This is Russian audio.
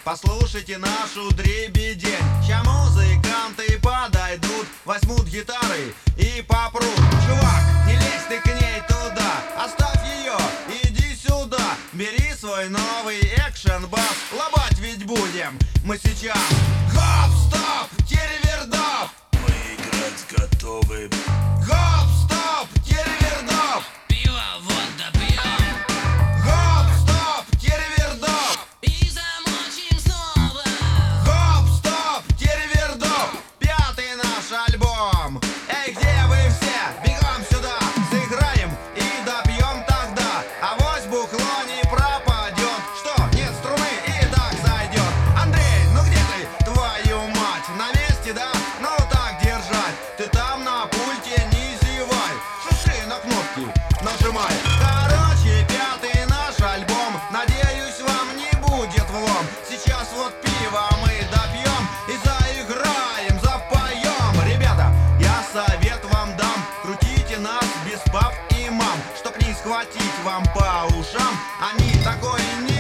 послушайте нашу дребедень. Ща музыканты подойдут, возьмут гитары и попрут. Чувак, не лезь ты к ней туда, оставь ее, иди сюда. Бери свой новый экшен-бас, лобать ведь будем мы сейчас. Гоп-стоп, теревердоп, Мы играть готовы. гоп-стоп, теревердоп, Пиво вот допьем гоп-стоп, теревердоп, и замочим снова. гоп-стоп, теревердоп. Пятый наш альбом. Эй, где вы все? Бегом сюда, сыграем и допьем тогда. Авось бухло не пропадет. Что, нет струны и так зайдет. Андрей, ну где ты, твою мать? На месте, да? Ну так держать. Ты там на пульте не зевай, шиши на кнопки нажимай. Короче, пятый наш альбом, надеюсь, вам не будет влом. Сейчас вот пиво мы допьем и заиграем, запоем. Ребята, я совет вам дам, крутите нас без пап и мам, чтоб не схватить вам по ушам. Они такое не